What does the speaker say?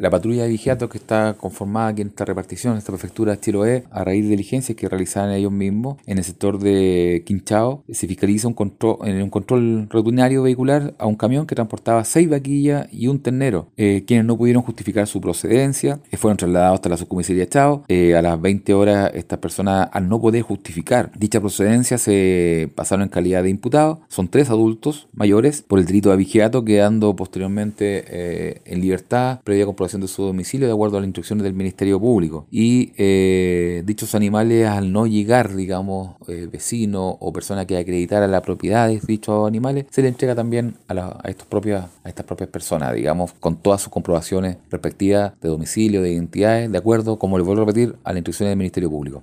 la patrulla de vigiatos que está conformada aquí en esta repartición, en esta prefectura de Chiloé, a raíz de diligencias que realizaban ellos mismos en el sector de Quinchao, se fiscaliza en un control rutinario vehicular a un camión que transportaba 6 vaquillas y un ternero, quienes no pudieron justificar su procedencia, fueron trasladados hasta la subcomisaría Chao. A las 20 horas estas personas, al no poder justificar dicha procedencia, se pasaron en calidad de imputados. Son 3 adultos mayores por el delito de abigeato, quedando posteriormente en libertad previa comprobación de su domicilio de acuerdo a las instrucciones del Ministerio Público. Y dichos animales, al no llegar, digamos, vecinos o personas que acreditaran la propiedad de dichos animales, se le entrega también a estas propias personas, digamos, con todas sus comprobaciones respectivas de domicilio, de identidades, de acuerdo, como les vuelvo a repetir, a la instrucción del Ministerio Público.